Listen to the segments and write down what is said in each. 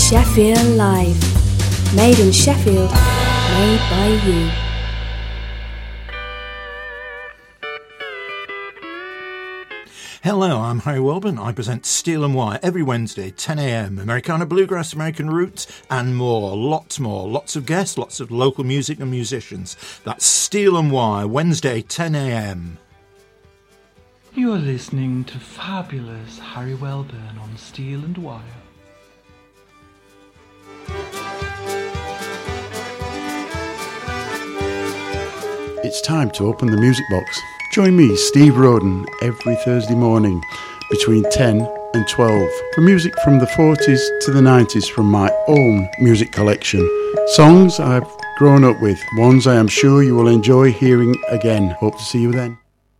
Sheffield Live. Made in Sheffield, made by you. Hello, I'm Harry Welburn. I present Steel and Wire every Wednesday, 10 a.m. Americana Bluegrass, American Roots, and more. Lots more. Lots of guests, lots of local music and musicians. That's Steel and Wire, Wednesday, 10 a.m. You are listening to fabulous Harry Welburn on Steel and Wire. It's time to open the music box. Join me, Steve Roden, every Thursday morning between 10 and 12 for music from the 40s to the 90s from my own music collection. Songs I've grown up with, ones I am sure you will enjoy hearing again. Hope to see you then.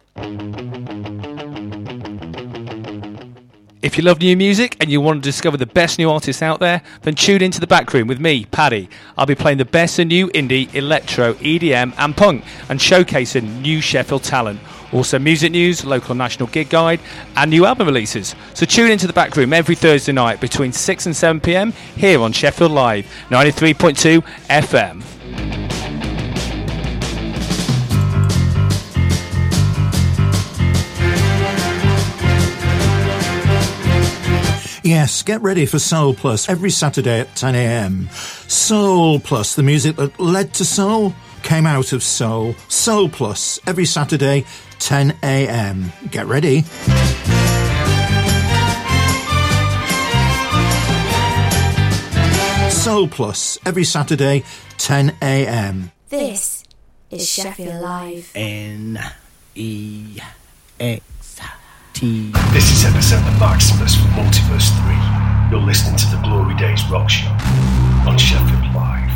If you love new music and you want to discover the best new artists out there, then tune into The Back Room with me, Paddy. I'll be playing the best of new indie, electro, EDM and punk and showcasing new Sheffield talent. Also music news, local and national gig guide and new album releases. So tune into The Back Room every Thursday night between 6 and 7 p.m. here on Sheffield Live, 93.2 FM. Yes, get ready for Soul Plus every Saturday at 10 a.m. Soul Plus, the music that led to soul, came out of soul. Soul Plus, every Saturday, 10 a.m. Get ready. Soul Plus, every Saturday, 10 a.m. This is Sheffield Live. N-E-X-T. This is Epicenter Maximus from Multiverse 3. You're listening to the Glory Days Rock Show on Sheffield Live.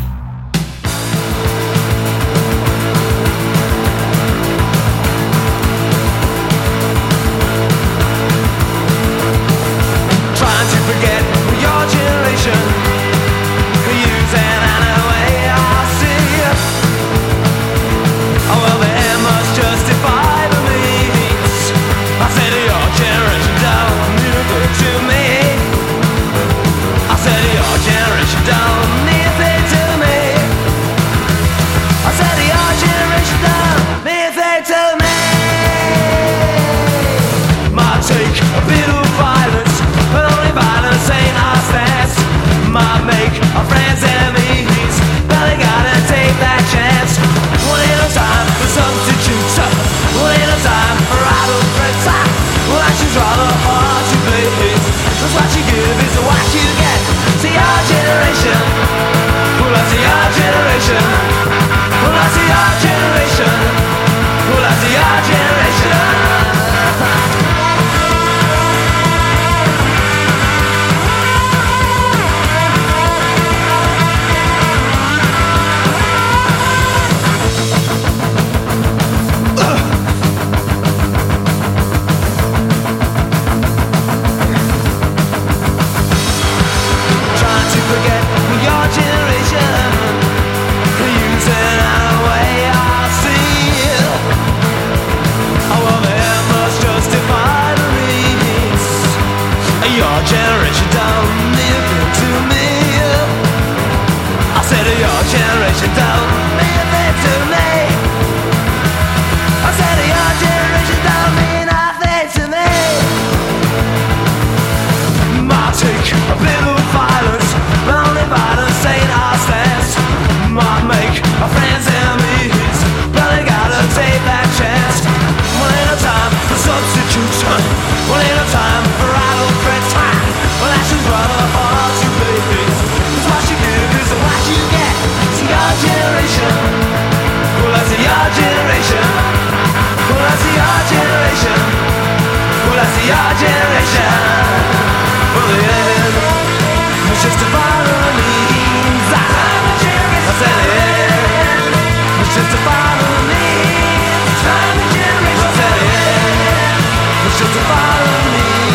Trying to forget your generation. Using any way I see. Oh, well, they must justify the means. I said your generation don't mean good to me. I said your generation don't mean anything to me. I said your generation don't mean anything to me. Might take a bit of violence, but only violence ain't our stance. Might make our friends enemies, but they gotta take that chance. One ain't no time for substitutes. One ain't no time for idle threats. Well, action's rather hard to please. Cause what you give is what you get. See our generation. Well, I see our generation. Well, I see our generation. Well, I see our generation. Generation don't mean anything to me. I said your generation don't mean anything to me. I said your generation don't mean nothing to me. Might take a bit of violence, but only violence ain't our stance. Might make our friends enemies, but they gotta take that chance. One ain't no time for substitutes. One ain't no time for idle threats. Well, action's rather hard to please. Cause what you give is what you get. See your generation. Well, I see your generation. Well, I see your generation. Well, I see your generation. Well, the end was just a final means. I said the end was just a final means. I said the end was just a final means.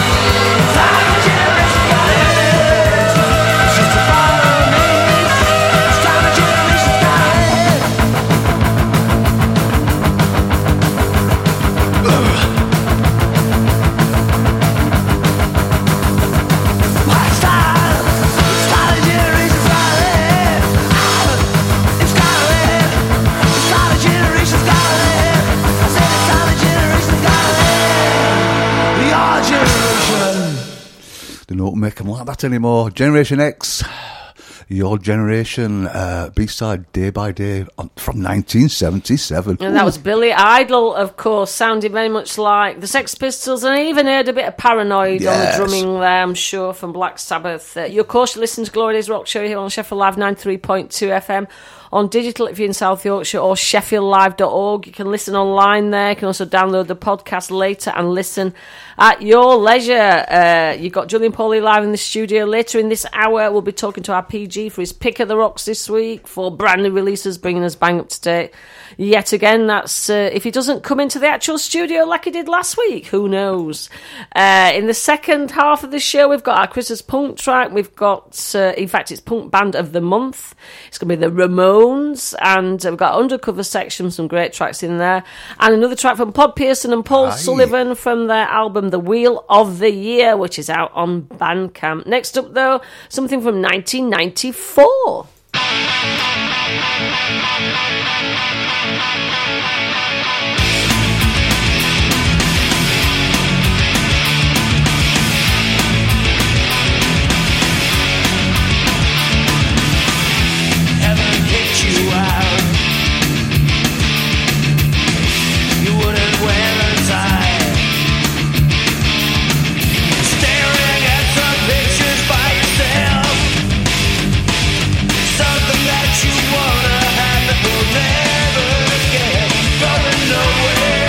wasn't like that anymore. Generation X, Your Generation, B-side Day by Day from 1977. And that was Billy Idol, of course, sounded very much like the Sex Pistols, and I even heard a bit of Paranoid on the drumming there, I'm sure, from Black Sabbath. You, of course, listen to Glory Days Rock Show here on Sheffield Live 93.2 FM. On digital if you're in South Yorkshire, or sheffieldlive.org. You can listen online there. You can also download the podcast later and listen at your leisure. You've got Julian Pauly live in the studio. Later in this hour, we'll be talking to our PG for his pick of the rocks this week, for brand new releases, bringing us bang up to date. Yet again, that's if he doesn't come into the actual studio like he did last week, who knows? In the second half of the show, we've got our Christmas punk track. We've got, in fact, it's Punk Band of the Month. It's going to be the Ramones. And we've got Undercover Section, some great tracks in there, and another track from Pod Pearson and Paul Sullivan from their album The Wheel of the Year, which is out on Bandcamp. Next up, though, something from 1994. You out. You wouldn't wear a tie. Staring at some pictures by yourself. Something that you wanna have that will never get. Going nowhere.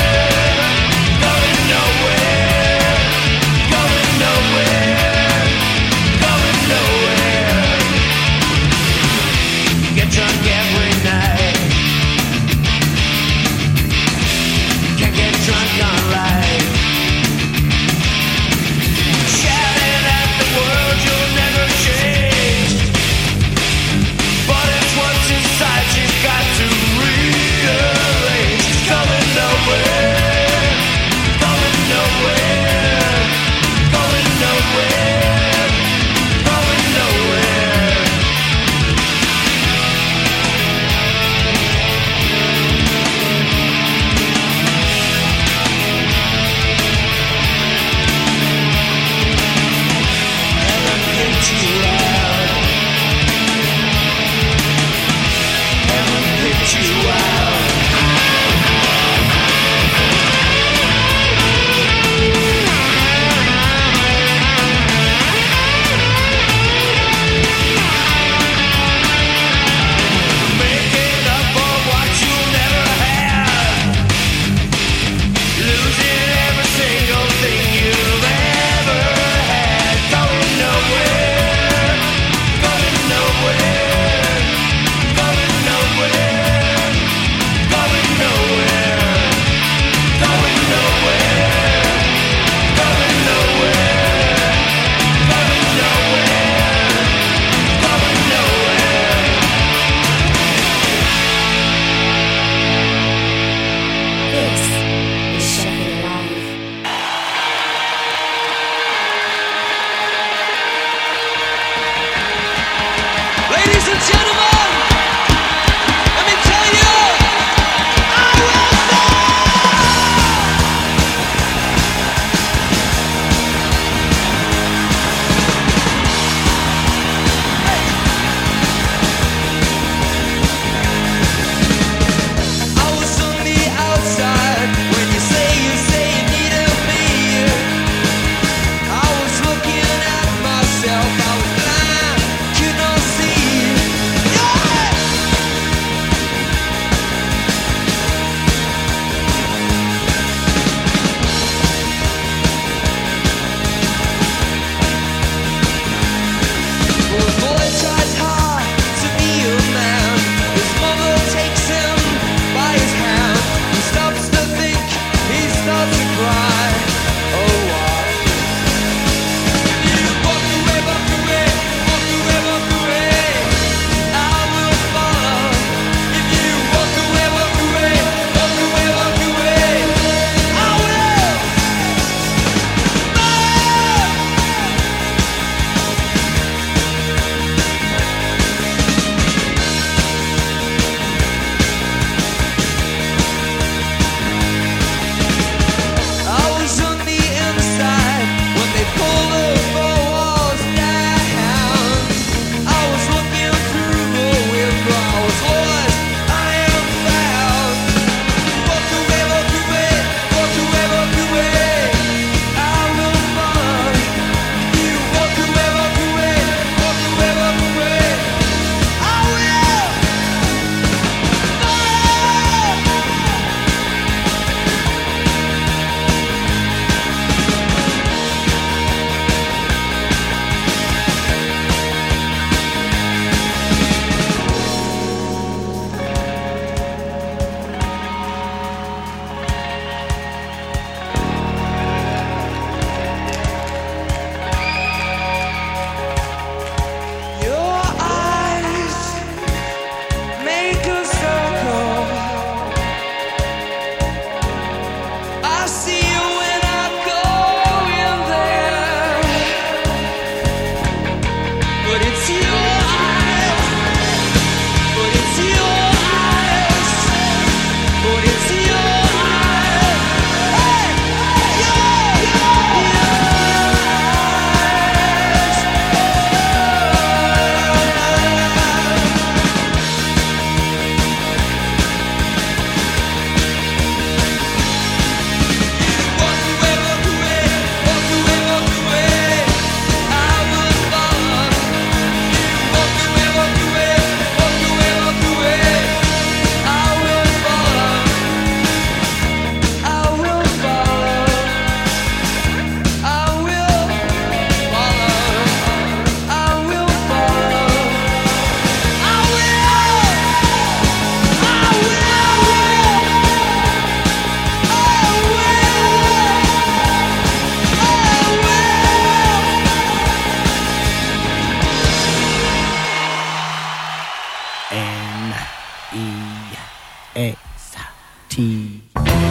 N-E-X-T.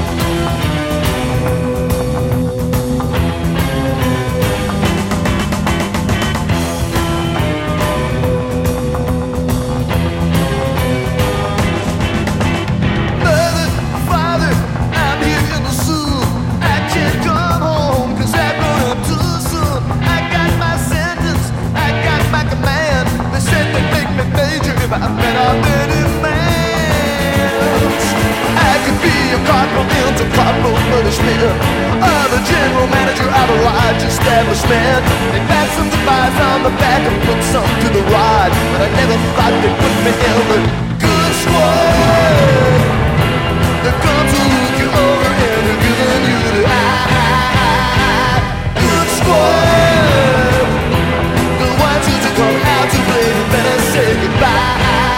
The general manager of a large establishment. They pat some goodbyes on the back and put some to the ride, but I never thought they'd put me in the good squad. They're going to look you over and they're giving you the eye. Good squad. The ones who to come out to play, you better say goodbye.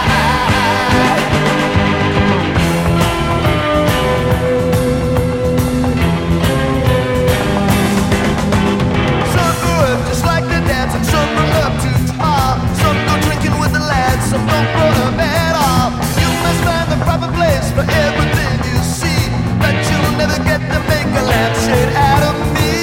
Some don't grow them at all. You must find the proper place for everything you see, but you'll never get to make a lampshade out of me.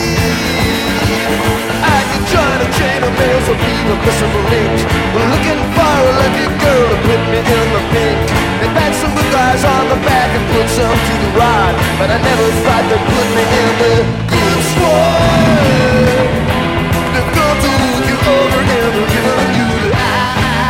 I can join a chain of mails or be a missing link, looking for a lucky girl to put me in the pink. They pat some good guys on the back and put some to the ride, but I never thought they'd put me in the good squad. They're going to look you over and they're giving you the eye.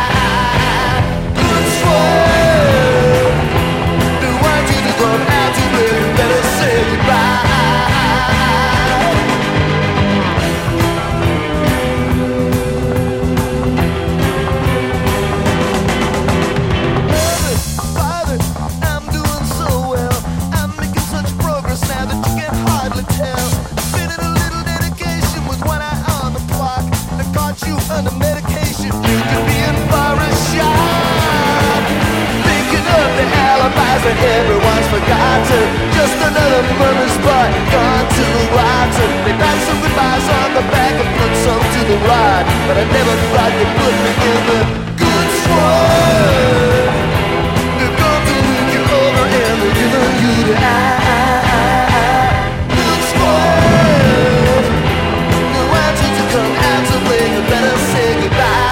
Under medication, you could be in for a shot. Thinking of the alibis that everyone's forgotten. Just another murder spot, gone to the rotten. They pat some goodbyes on the back and put some to the ride, but I never thought they'd put me in the good squad. They're going to look you over and they're giving you the eye. Good squad. The ones who to come out to play, you better say goodbye.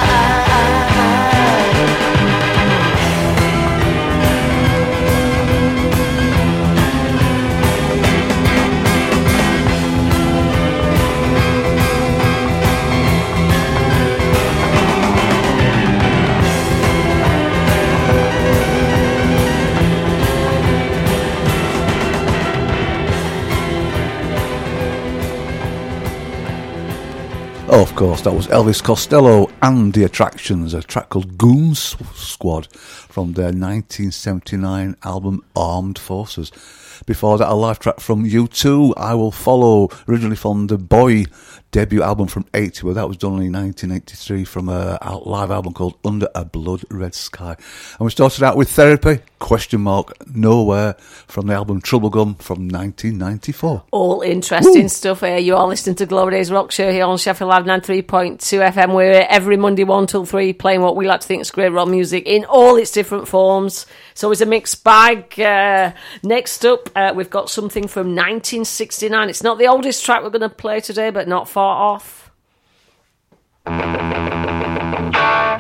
Oh, of course, that was Elvis Costello and the Attractions, a track called Goon Squad from their 1979 album Armed Forces. Before that, a live track from U2, I Will Follow, originally from the Boy debut album from 80, well, that was done in 1983 from a live album called Under a Blood Red Sky. And we started out with Therapy, ? Nowhere, from the album Troublegum from 1994. All interesting stuff here. You are listening to Glory Days Rock Show here on Sheffield Live 93.2 FM. We're here every Monday 1 till 3 playing what we like to think is great rock music in all its different forms. So it's a mixed bag. Next up, we've got something from 1969. It's not the oldest track we're going to play today, but not far off.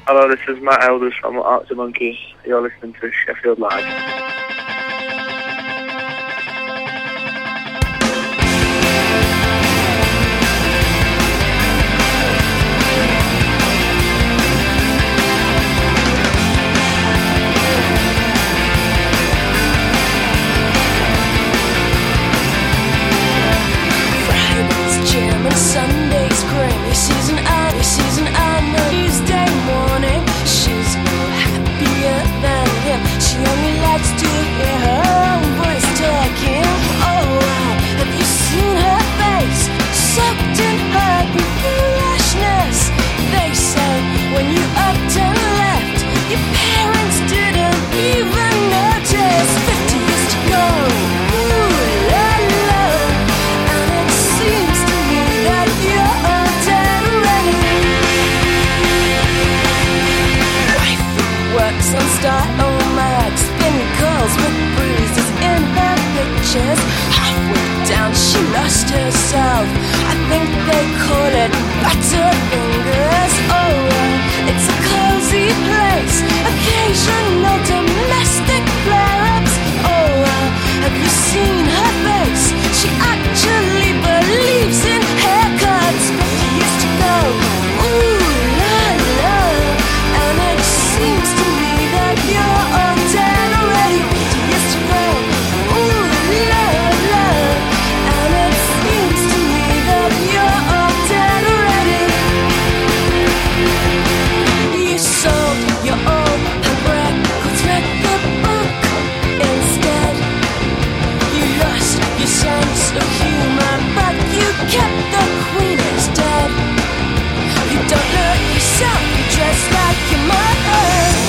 Hello, this is Matt Elders from Arctic Monkeys. You're listening to Sheffield Live. Sunday's creamy season on Tuesday morning. She's no happier than him. She only likes to hear her own voice talking. Oh wow, have you seen her face? Soaked in her foolishness. They say when you upped and left, your parents didn't even notice. 50 years to go. Ooh la la, and it seems to me that you're all dead already. Wife works on Style-O-Mag, spinning curls with bruises in her pictures. Halfway down she lost herself. I think they call it Butterfingers. Oh well, it's a cozy place. Occasional domestic flare-ups. Oh well, have you seen her face? She actually believes in haircuts. 50 years to go. Ooh la la, and it seems to me that you're all dead already. 50 years to go. Ooh la la, and it seems to me that you're all dead already. You sold your old records, read the book instead. You lost your sense of humor, but you kept the queen instead. You don't look yourself, you dress like your mother.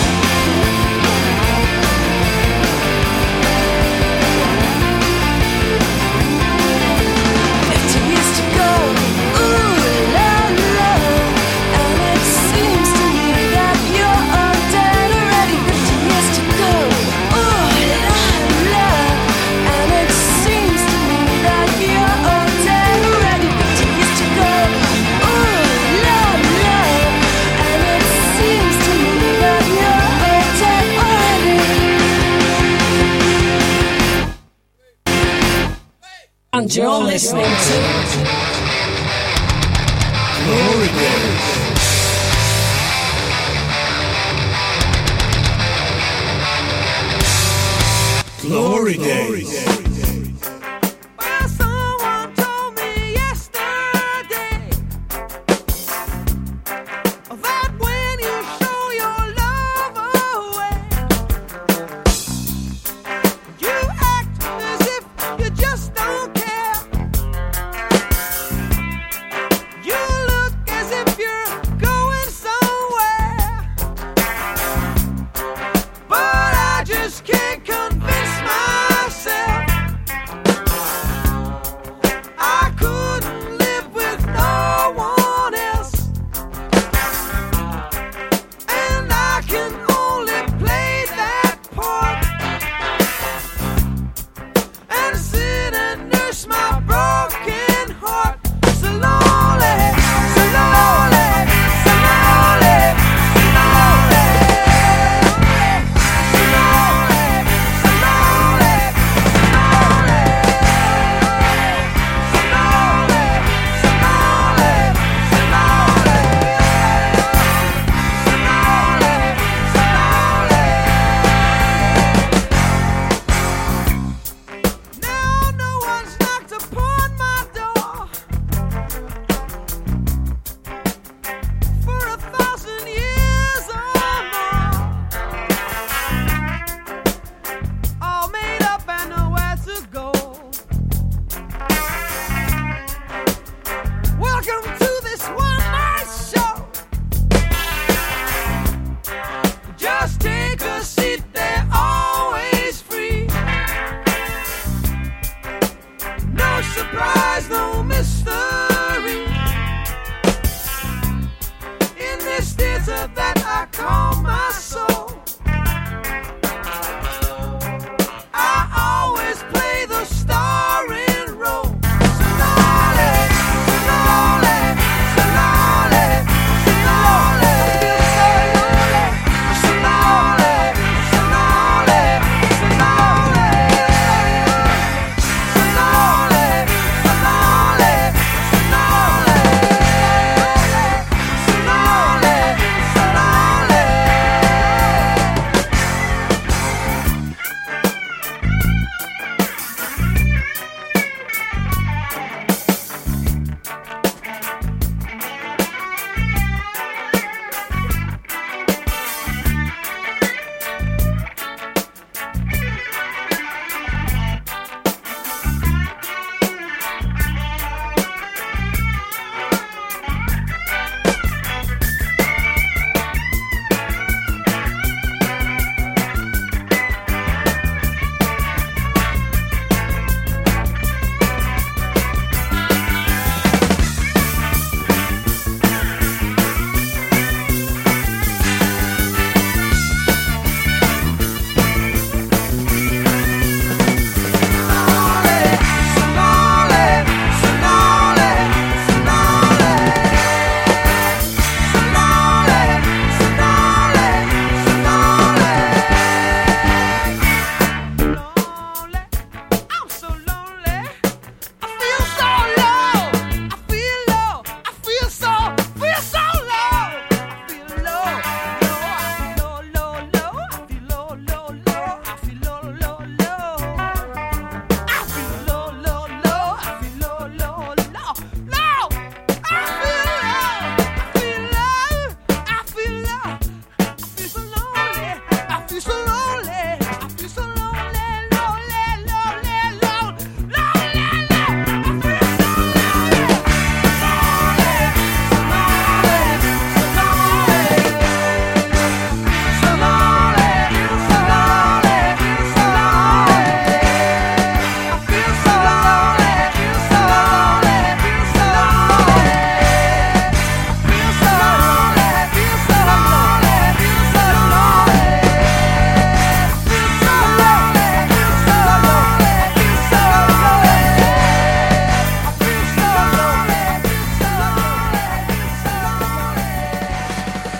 50 years to go. Ooh la la, and it seems to me that you're all dead already. 50 years to go. Ooh la la, and it seems to me that you're all dead already. 50 years to go. Ooh la la, and it seems to me that you're all dead already. And you're listening to Glory Days. Glory Days. But I just can't convince myself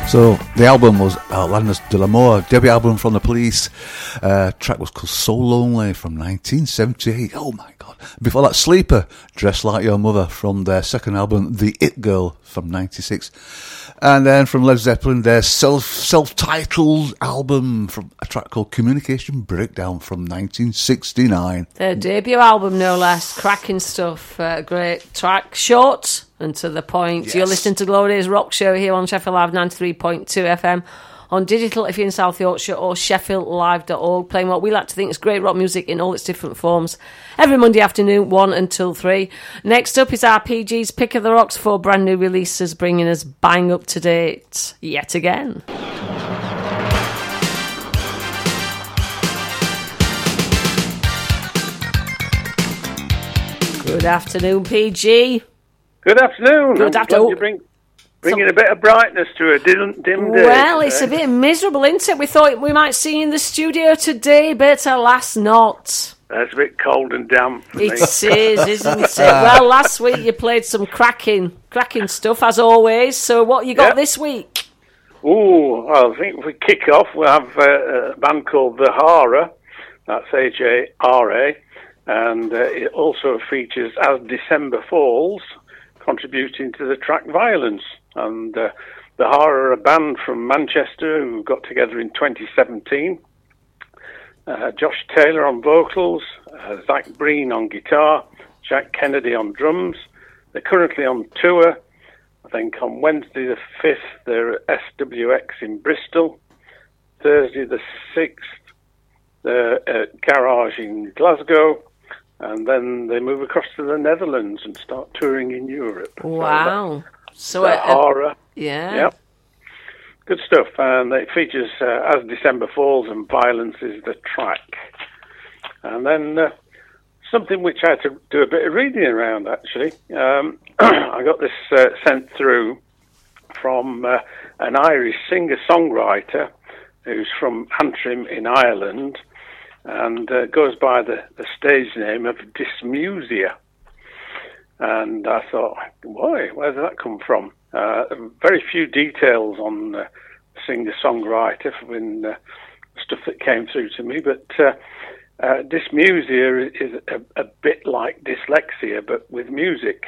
So the album was Alanis de l'Amour, debut album from The Police. Track was called So Lonely from 1978. Oh my God. Before that, Sleeper, Dress Like Your Mother from their second album, The It Girl from 96. And then from Led Zeppelin, their self-titled album from a track called Communication Breakdown from 1969. Their debut album, no less. Cracking stuff. Great track. Short and to the point. Yes. You're listening to Glory Days Rock Show here on Sheffield Live 93.2 FM. On digital if you're in South Yorkshire, or sheffieldlive.org, playing what we like to think is great rock music in all its different forms. Every Monday afternoon, 1 until 3. Next up is RPG's Pick of the Rocks, 4 brand new releases, bringing us bang up to date yet again. Good afternoon, PG. Good afternoon. Good I'm afternoon. glad you bringing a bit of brightness to a dim day. Well, it's a bit miserable, isn't it? We thought we might see you in the studio today, but alas not. That's a bit cold and damp. It is, isn't it? Well, last week you played some cracking stuff, as always. So what you got this week? Ooh, well, I think if we kick off, we'll have a band called The Hara. That's H-A-R-A. And it also features As December Falls, contributing to the track Violence. And the Hara are a band from Manchester who got together in 2017. Josh Taylor on vocals, Zach Breen on guitar, Jack Kennedy on drums. They're currently on tour. I think on Wednesday the 5th they're at SWX in Bristol. Thursday the 6th they're at Garage in Glasgow. And then they move across to the Netherlands and start touring in Europe. Wow. So Hara. Yeah. Yep. Good stuff. And it features As December Falls and Violence is the track. And then something which I had to do a bit of reading around, actually. I got this sent through from an Irish singer-songwriter who's from Antrim in Ireland, and goes by the stage name of Dysmusia. And I thought, why? Where did that come from? Very few details on the singer-songwriter when stuff that came through to me, but dysmusia is a bit like dyslexia, but with music.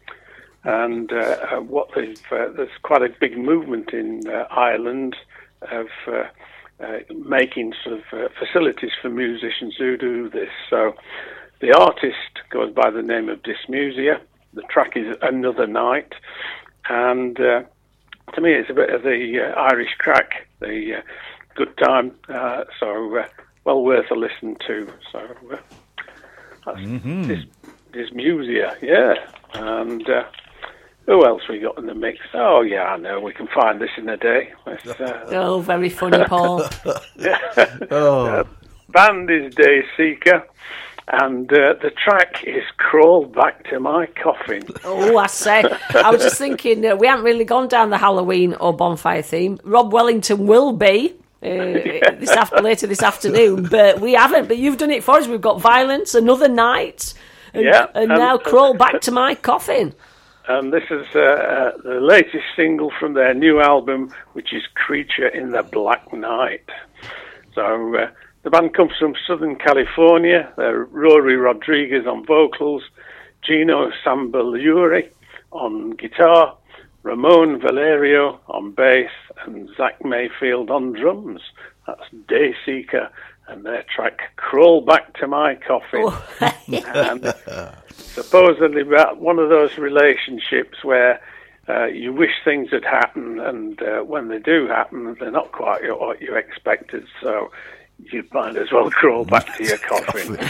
And there's quite a big movement in Ireland of making sort of facilities for musicians who do this. So the artist goes by the name of Dysmusia. The track is Another Night. And to me, it's a bit of the Irish crack, the good time. So well worth a listen to. So that's Dysmusia, yeah. And who else we got in the mix? Oh, yeah, I know. We can find this in a day. Oh, very funny, Paul. Band is Day Seeker. And the track is Crawl Back to My Coffin. Oh, I say. I was just thinking, we haven't really gone down the Halloween or bonfire theme. Rob Wellington will be later this afternoon, but we haven't. But you've done it for us. We've got Violence, Another Night, and now Crawl Back to My Coffin. And this is the latest single from their new album, which is Creature in the Black Night. So the band comes from Southern California. They're Rory Rodriguez on vocals, Gino Sambaluri on guitar, Ramon Valerio on bass, and Zach Mayfield on drums. That's Day Seeker and their track Crawl Back to My Coffin. Oh. And supposedly about one of those relationships where you wish things had happened, and when they do happen, they're not quite what you expected. So you might as well crawl back to your coffin.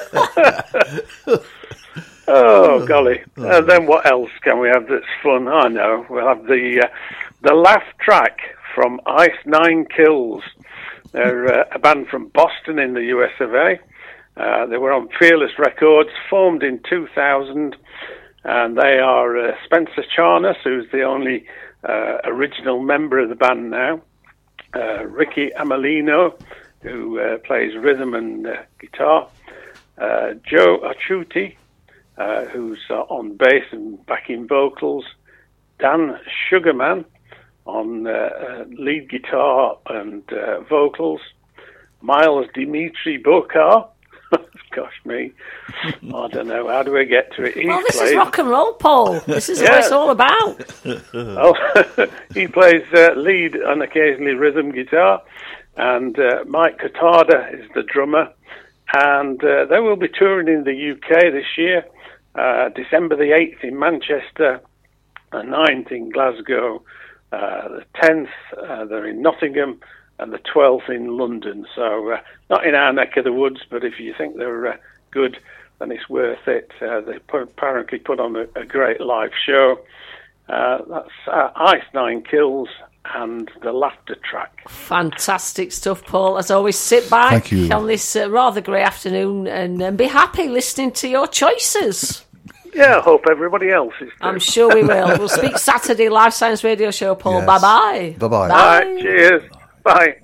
Oh, golly. Then what else can we have that's fun? I know. We'll have the Laugh track from Ice Nine Kills. They're a band from Boston in the US of A. They were on Fearless Records, formed in 2000, and they are Spencer Charnas, who's the only original member of the band now, Ricky Amelino, who plays rhythm and guitar, Joe Achuti, who's on bass and backing vocals, Dan Sugarman, on lead guitar and vocals. Miles Dimitri Bokar. Gosh me, I don't know. How do I get to it? This is rock and roll, Paul. This is what it's all about. He plays lead and occasionally rhythm guitar. And Mike Katada is the drummer. And they will be touring in the UK this year. December the 8th in Manchester, the 9th in Glasgow, the 10th they're in Nottingham, and the 12th in London. So not in our neck of the woods, but if you think they're good, then it's worth it. They apparently put on a great live show. That's Ice Nine Kills and the Laughter Track. Fantastic stuff, Paul. As always, sit back on this rather grey afternoon and be happy listening to your choices. Yeah, I hope everybody else is too. I'm sure we will. We'll speak Saturday, Live Science Radio Show, Paul. Yes. Bye-bye. Bye-bye. All right, cheers. Bye.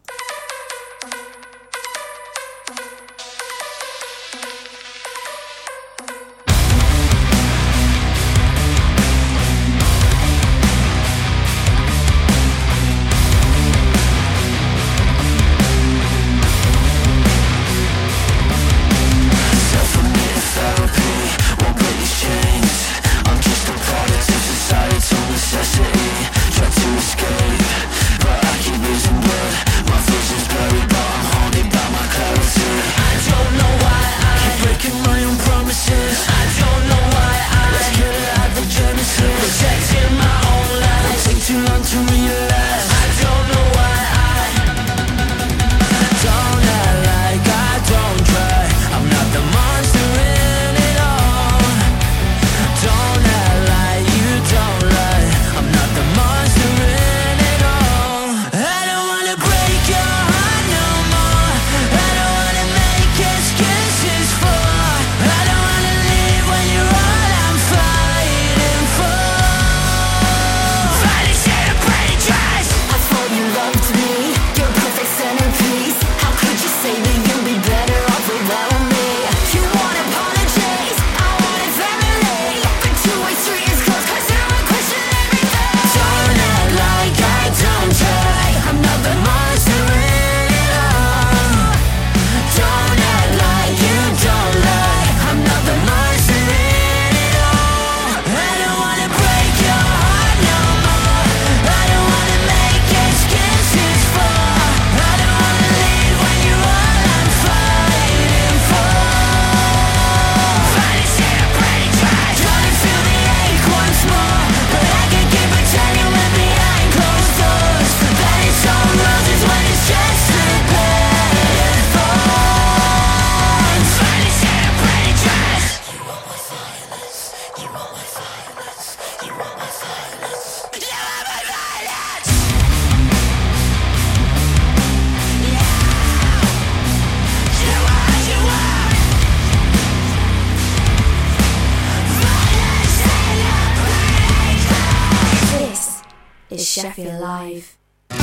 Sheffield Live.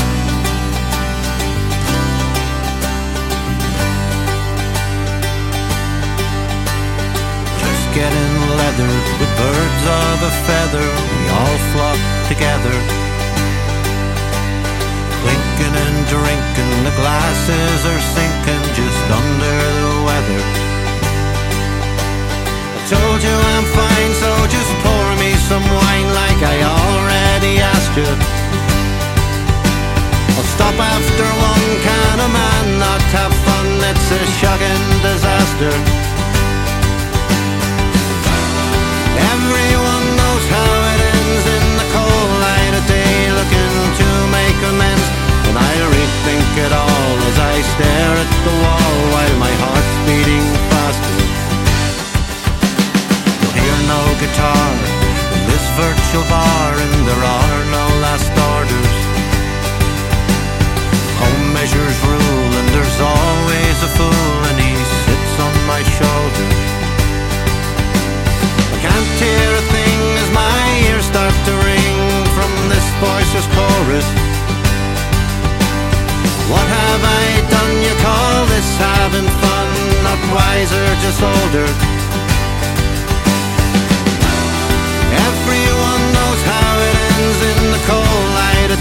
Just getting leathered with birds of a feather, we all flock together. Clinking and drinking, the glasses are sinking just under the weather. I told you I'm fine, so just pour me some wine like I already asked you. I'll stop after one can of man, not have fun, it's a shocking disaster. Everyone knows how it ends in the cold light of day, looking to make amends. And I rethink it all as I stare at the wall while my heart's beating faster. You'll hear no guitar in this virtual bar, and there are no last orders. Home measures rule, and there's always a fool, and he sits on my shoulder. I can't hear a thing as my ears start to ring from this voiceless chorus. What have I done? You call this having fun? Not wiser, just older. Everyone knows how it ends in the cold light of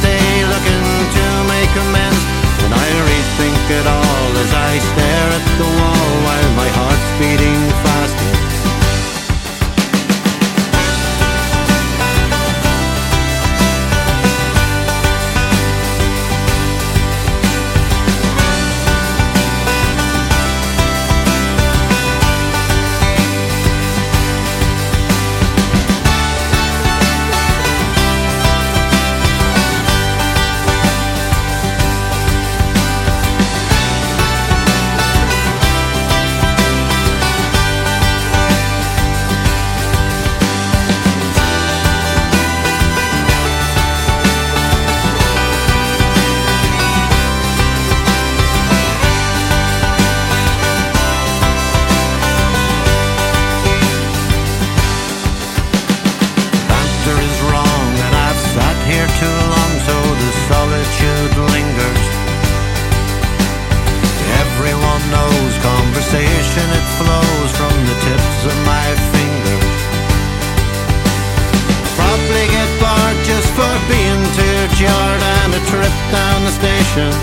patience.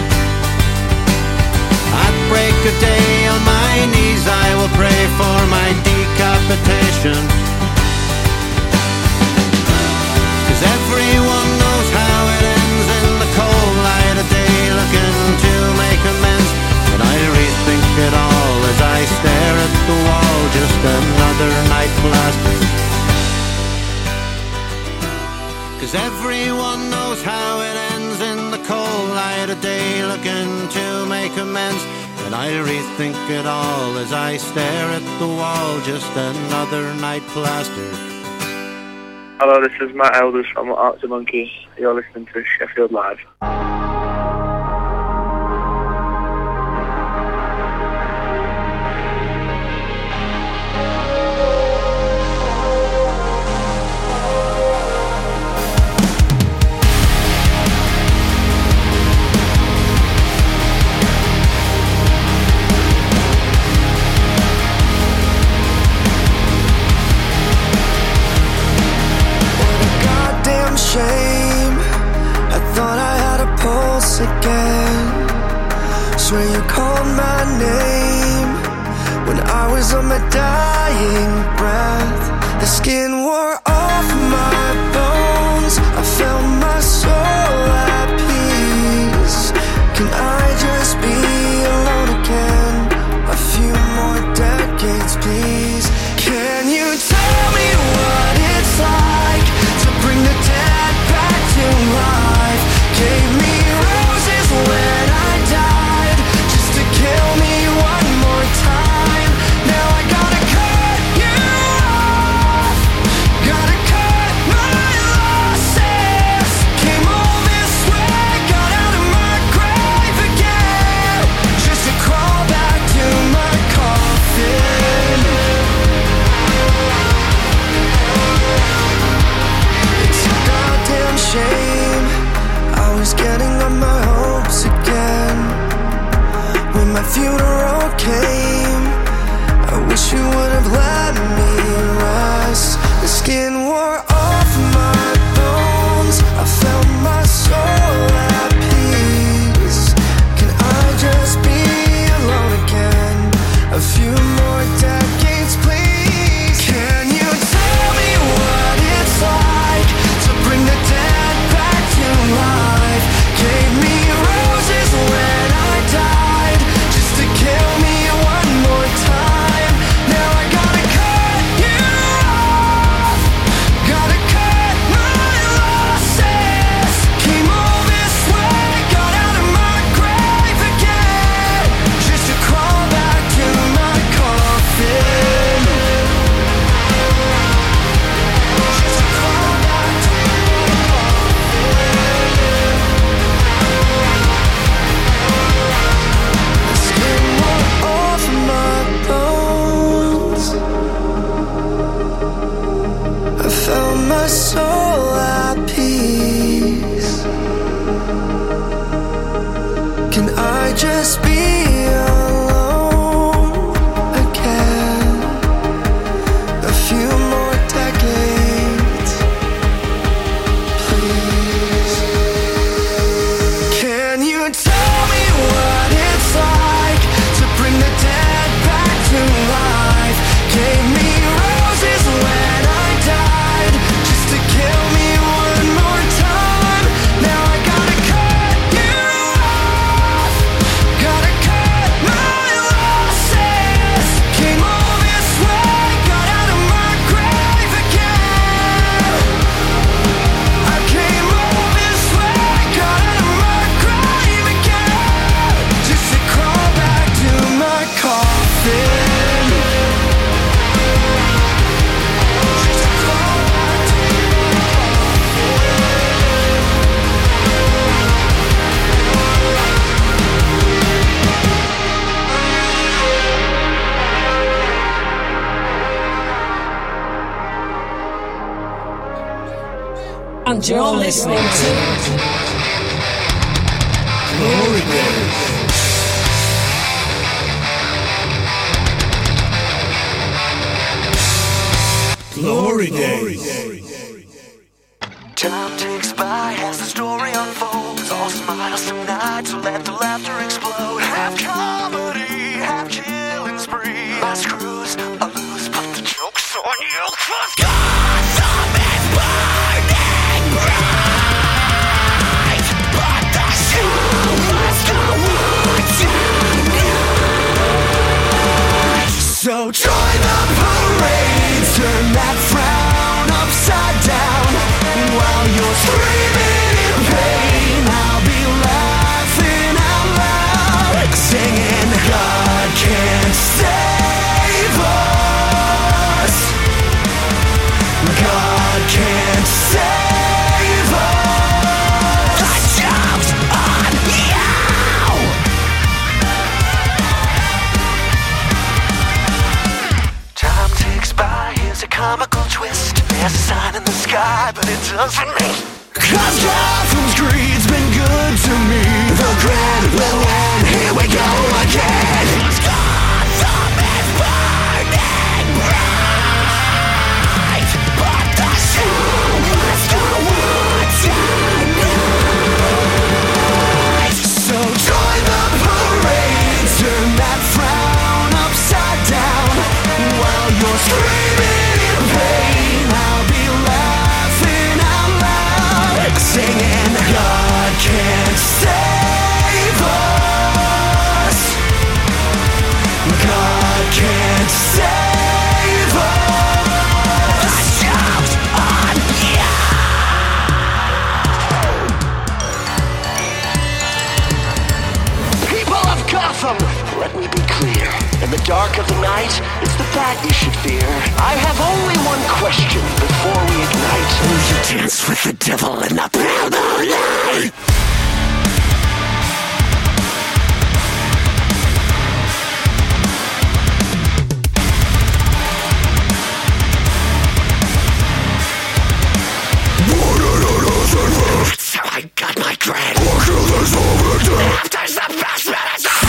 At break of day on my knees I will pray for my decapitation. 'Cause everyone knows how it ends in the cold light of day, looking to make amends. And I rethink it all as I stare at the wall, just another night blasted. 'Cause everyone knows how it ends in the cold light of day, looking to make amends. And I rethink it all as I stare at the wall, just another night plastered. Hello, this is Matt Elders from Arctic Monkeys. You're listening to Sheffield Live. Shame, I thought I had a pulse again. Swear you called my name when I was on my dying breath. The skin wore off my bones, I felt my soul at peace. Can I just be alone again? A few more decades, please. Can you tell me what it's like to bring the dead back to life? Gave me roses when I died, just to kill me one more time. Now I gotta cut you off, gotta cut my losses. Came all this way, got out of my grave again, just to crawl back to my coffin. It's a goddamn shame, I was getting on my hopes again. When my funeral came, I wish you would have let me rest. The skin wore off my bones, I felt my soul at peace. Can I just be alone again? A few more decades, please. Can you tell me what it's like to bring the dead back to life? Gave me roses when I died, just to kill me one more time. Now I gotta cut you off, gotta cut my losses. Came all this way, got out of my grave again, just to crawl back to my coffin. Just to crawl back to my coffin. The skin wore off my bones, I felt my soul at peace. Can I just be alone again? A few more decades, please. Can you tell me what it's like to bring the dead back to life? Gave me roses when I died, just to kill me one more time. Now I gotta cut you off, gotta cut my losses. Came all this way, got out of my grave again. I came all this way, got out of my grave again, just to crawl back to my coffin. Just to crawl back to my And you're listening to Glory Days. Glory Days. Time ticks by as the story unfolds. All smiles tonight. on you, 'cause Gotham is burning bright, but the show must go on tonight. So join the parade, turn that frown upside down. While you're screaming in pain, I'll be laughing out loud, singing, God can't save us. God can't save us. The joke's on you. Time ticks by, here's a comical twist. There's a sign in the sky, but it doesn't mean. 'Cause Gotham's greed's been good to me. The grand will win, here we go again. 'Cause Gotham is burning bright, but the show must go on tonight. So join the parade, turn that frown upside down. While you're screaming in pain, I'll be laughing out loud, singing, God can't save us. God can't save us. The show's on you. People of Gotham, let me be clear. In the dark of the night, it's the bad you should fear. I have only one question before we ignite. Will you dance with the devil in the pale moonlight? So I got my grand. After the best medicine.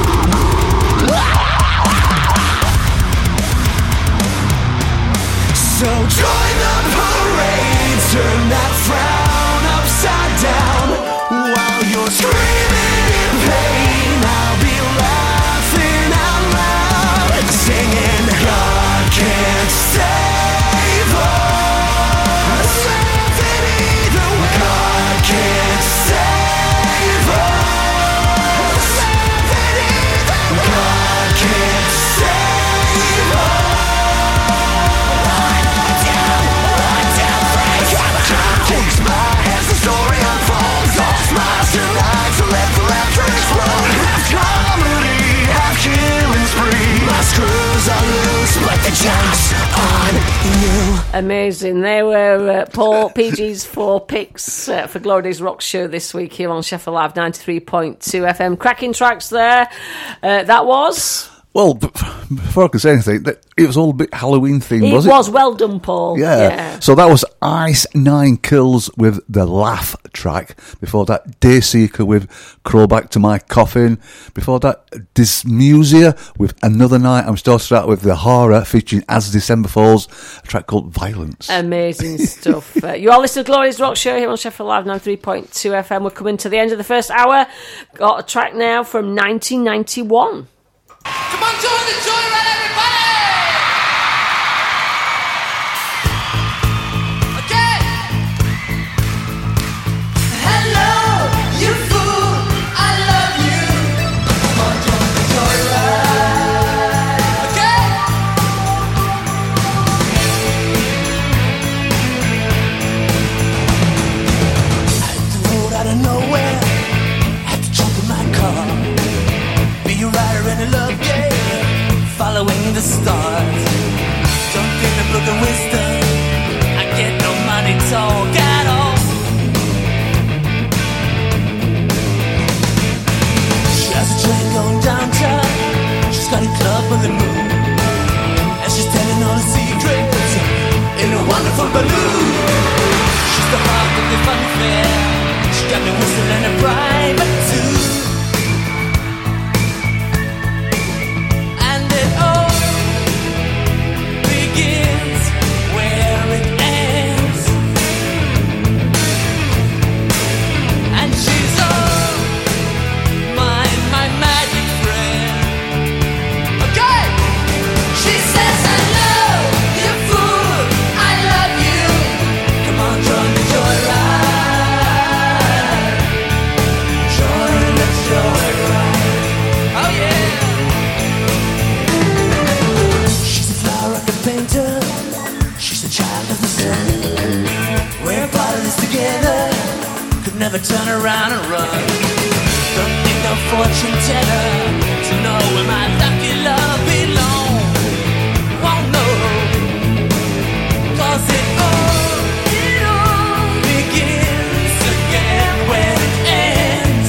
So join the parade, turn that frown upside down. While you're screaming in pain, I'll be laughing out loud, singing, God can't save us. God can't save us. God can't save us. Time takes by as the story unfolds. All smiles tonight, so let the laughter explode. Half comedy, half killing spree. My screws are loose, but the joke's on you. Amazing. They were Paul PG's 4 picks for Glory Days Rock Show this week here on Sheffield Live 93.2 FM. Cracking tracks there. That was... Well, before I can say anything, it was all a bit Halloween themed, was it? It was. Well done, Paul. Yeah. So that was Ice Nine Kills with the Laugh track. Before that, Dayseeker with Crawl Back to My Coffin. Before that, Dysmusia with Another Night. I'm still starting with The Horror featuring As December Falls, a track called Violence. Amazing stuff. You are listening to Glory's Rock Show here on Sheffield Live 93.2 FM. We're coming to the end of the first hour. Got a track now from 1991. Come on, join the joyride, everybody! Okay! Hello, you fool, I love you. Come on, join the joyride. Okay! I hit the road out of nowhere. Had to jump in my car. Be a rider in a love game, following the stars. Don't get the book of wisdom, I get no money talk at all. She has a train going downtown, she's got a club with the moon, and she's telling all the secrets in a wonderful balloon. She's the heart of the fun fair, she got me whistling a private tune. You never turn around and run. Don't need no fortune teller to know where my lucky love belongs. Won't know, 'cause it all begins again when it ends.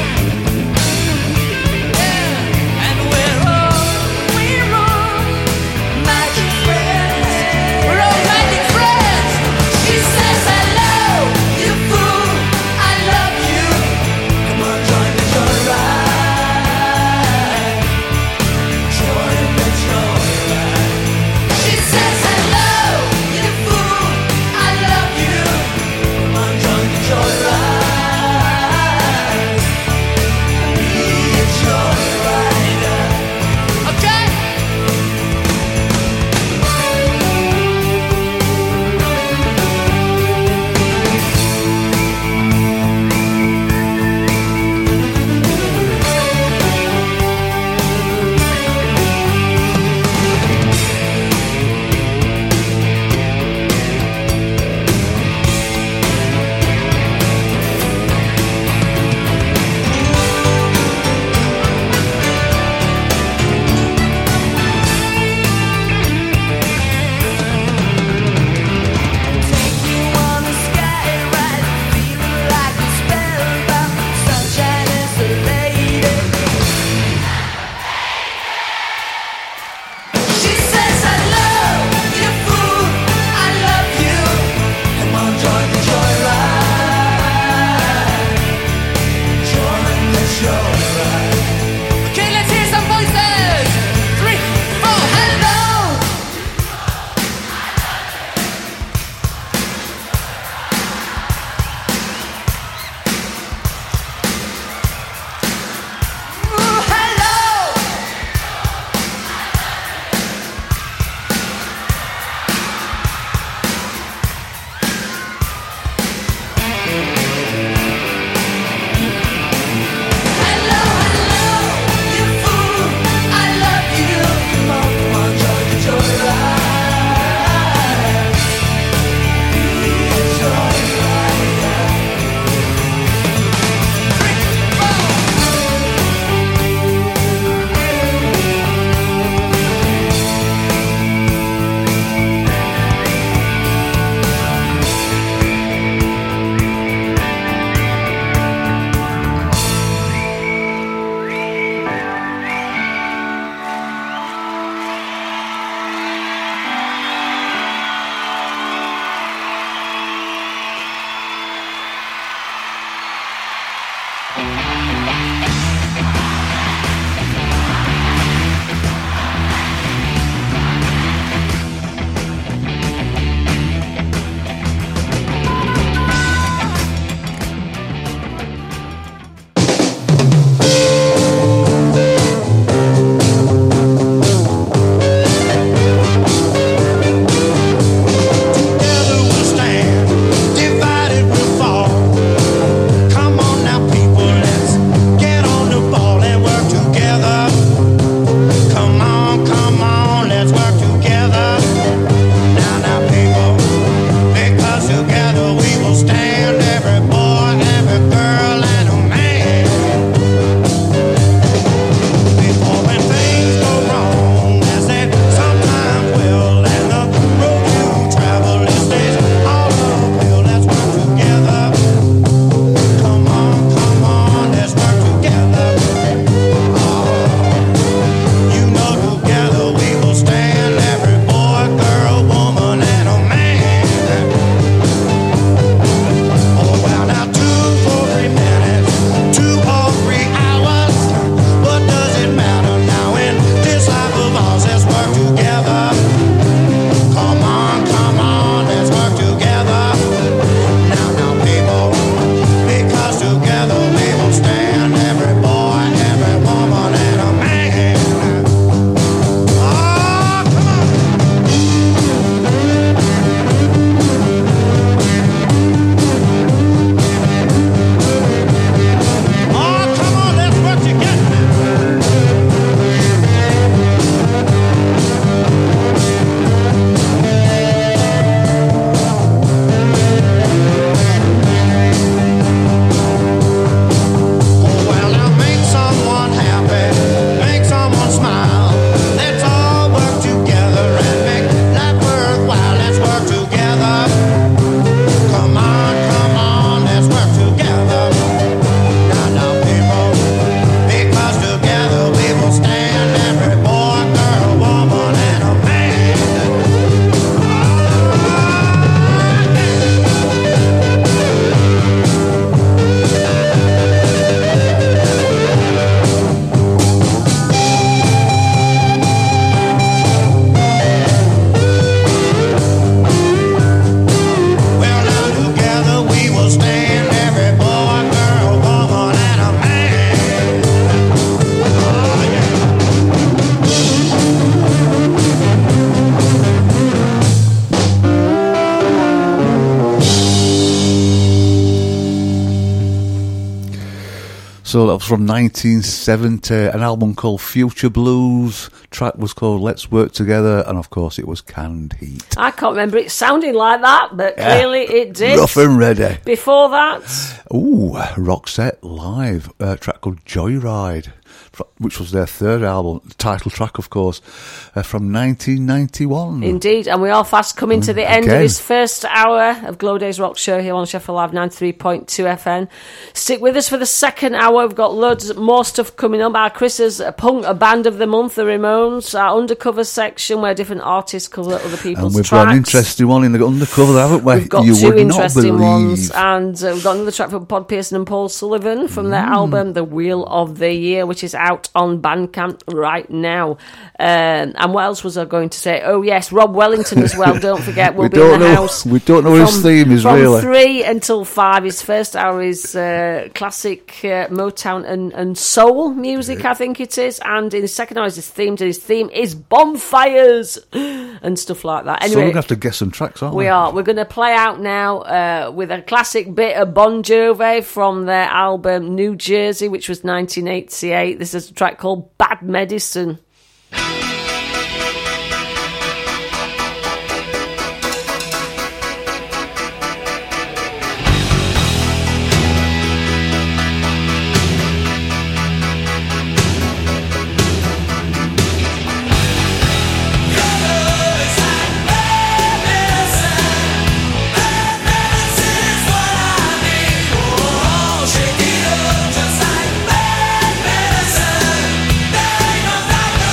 Yeah, and we're all magic friends. We're all magic friends. She says hello, you fool, I love you. Come on, join the joyride. So that was from 1970, an album called Future Blues. Track was called Let's Work Together, and of course it was Canned Heat. I can't remember it sounding like that, but clearly it did. Rough and ready. Before that, Roxette Live, a track called Joyride, which was their third album, the title track, of course, from 1991. Indeed, and we are fast coming to the end of this first hour of Glory Days Rock Show here on Sheffield Live 93.2 FM. Stick with us for the second hour. We've got loads more stuff coming up. Our Chris's Punk a Band of the Month, the Ramones, our Undercover section where different artists cover other people's tracks. And we've tracks. got an interesting one in the Undercover, haven't we? We've got two interesting ones, and we've got another track from Pod Pearson and Paul Sullivan from their album The Wheel of the Year, which is out on Bandcamp right now. And what else was I going to say? Oh yes, Rob Wellington as well, don't forget, will be in the house. We don't know what his theme is, really. From 3 until 5. His first hour is classic Motown and soul music, I think it is, and in his second hour is his theme, and his theme is bonfires and stuff like that. Anyway, so we're going to have to guess some tracks, aren't we? We are. We're going to play out now with a classic bit of Bon Jovi from their album New Jersey, which was 1988. This is a track called Bad Medicine. Shake it up just like bad medicine. There ain't no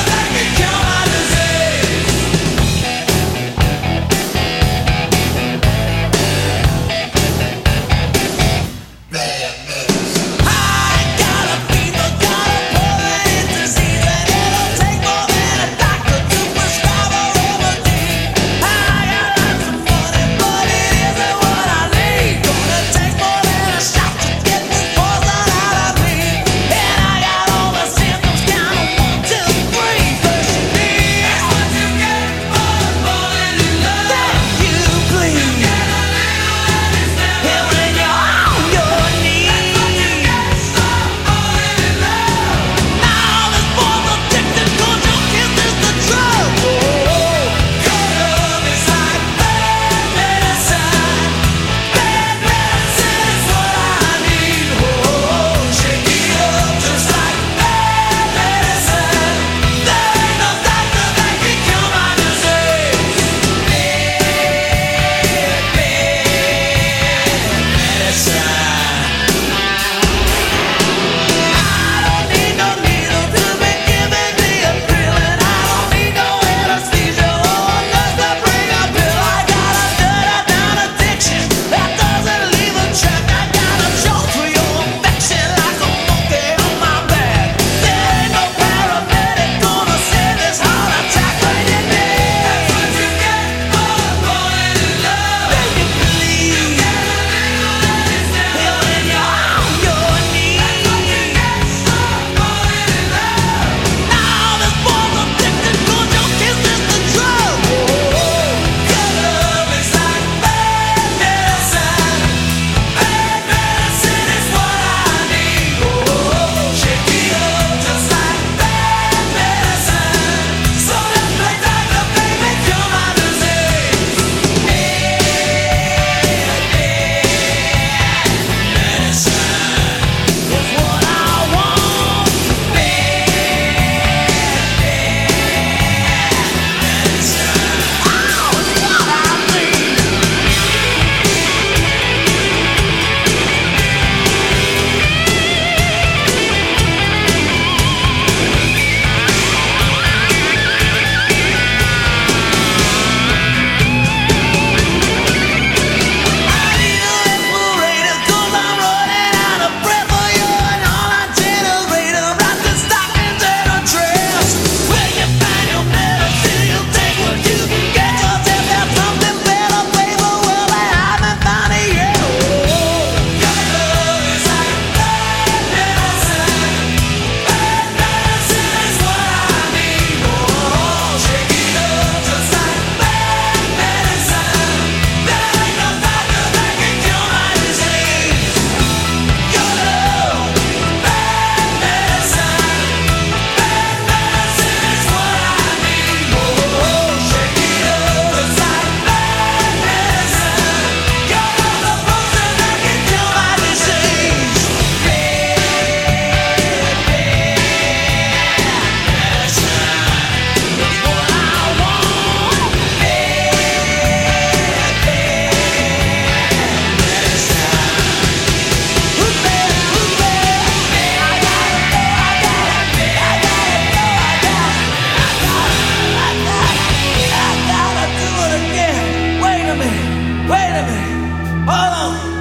minute, wait a minute, hold on.